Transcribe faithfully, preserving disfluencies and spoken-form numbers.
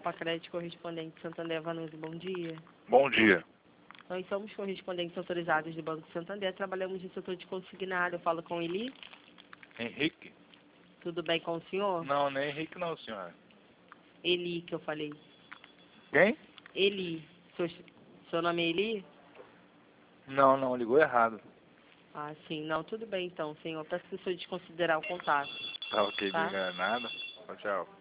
Facred, correspondente Santander Vanusa, bom dia. Bom dia. Nós somos correspondentes autorizados do Banco Santander, trabalhamos no setor de consignado. Eu falo com Eli? Henrique? Tudo bem com o senhor? Não, não é Henrique não, senhora. Eli, que eu falei. Quem? Eli. Seu, seu nome é Eli? Não, não, ligou errado. Ah, sim. Não, tudo bem então, senhor. Peço que o senhor desconsiderar o contato. Tá ok, Tá? obrigado. Nada. Tchau, tchau.